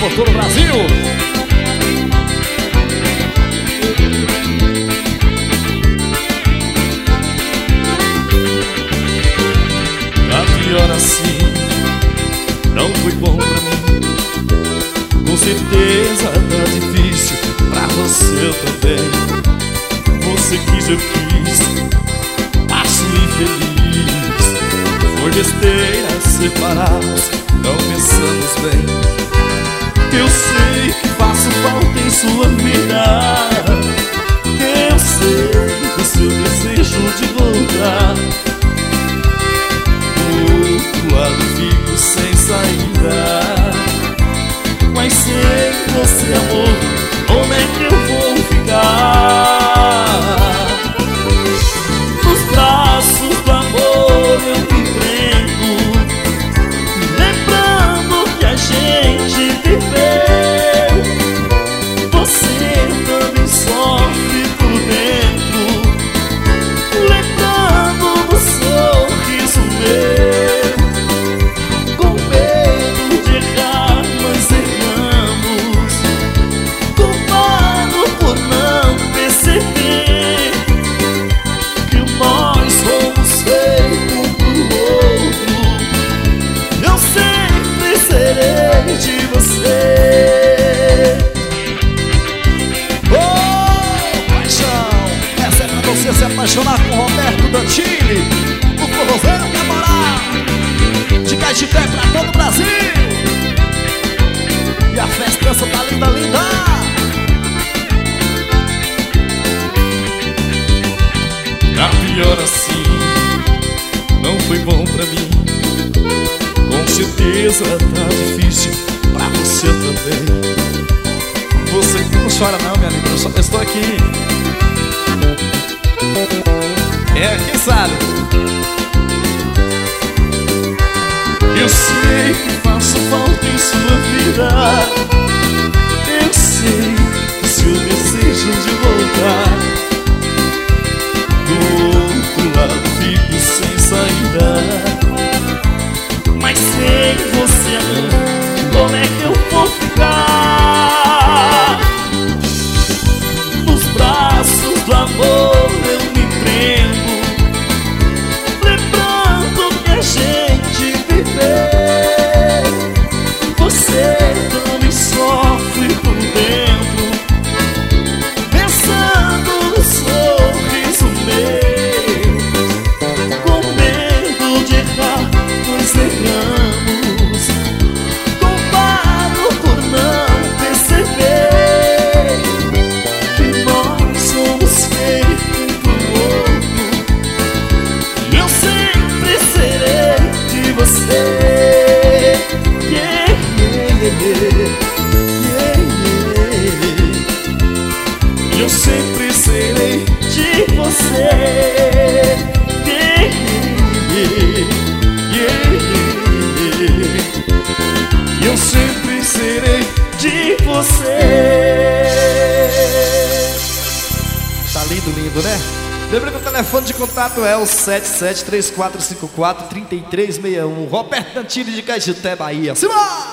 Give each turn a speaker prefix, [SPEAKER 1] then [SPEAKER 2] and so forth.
[SPEAKER 1] por todo o Brasil.
[SPEAKER 2] Pior assim, não foi bom pra mim. Com certeza tá difícil pra você também. Você quis, eu quis, passo infeliz. Foi besteira separarmos, não pensamos bem. Eu sei que faço falta em sua vida. Eu sei do seu desejo de voltar. Do lado fico sem saída. Mas sem você, amor, como é que eu vou ficar? Nos braços do amor eu me prendo, lembrando que a gente viveu. Você também sofre por dentro, lembrando do sorriso meu. De você,
[SPEAKER 1] oh, paixão, essa é pra você se apaixonar com Roberto Dantili, o forrozeiro quer morar de Caetité pra todo o Brasil. E a festança tá linda, linda.
[SPEAKER 2] Tá pior assim, não foi bom pra mim. Com certeza tá difícil pra você também.
[SPEAKER 1] Você não chora não, minha amiga, eu estou aqui. É, quem sabe?
[SPEAKER 2] Eu sei que faço falta em sua vida. Eu sei o seu desejo de voltar. Do outro lado fico sem saída. Mas sem você, amor, como é que eu vou ficar? Nos braços do amor eu me prendo, lembrando que a gente viveu. Você também sofre por dentro, pensando no sorriso meu. Com medo de errar, nós erramos. Culpado por não perceber que nós somos feitos um pro outro. Eu sempre serei de você. Yeah, yeah, yeah. Eu sempre serei de você. Eu sempre serei de você.
[SPEAKER 1] Tá lindo, lindo, né? Lembrando que o telefone de contato é o 773454-3361. Roberto Dantili de Caetité, Bahia. Simão!